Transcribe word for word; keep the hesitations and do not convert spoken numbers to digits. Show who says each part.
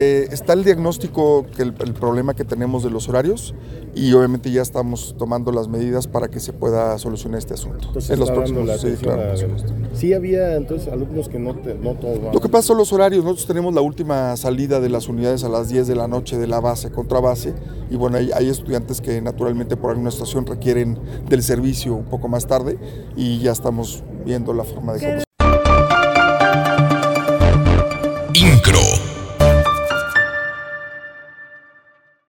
Speaker 1: Eh, está el diagnóstico, que el, el problema que tenemos de los horarios, y obviamente ya estamos tomando las medidas para que se pueda solucionar este asunto.
Speaker 2: Entonces
Speaker 1: en los
Speaker 2: está
Speaker 1: próximos,
Speaker 2: dando la
Speaker 1: sí, claro, por
Speaker 2: a-
Speaker 1: supuesto.
Speaker 2: Sí había entonces alumnos que no, te, no todos.
Speaker 1: Lo que pasa son los horarios. Nosotros tenemos la última salida de las unidades a las diez de la noche de la base, contra base, y bueno, hay, hay estudiantes que naturalmente por alguna situación requieren del servicio un poco más tarde, y ya estamos viendo la forma de cómo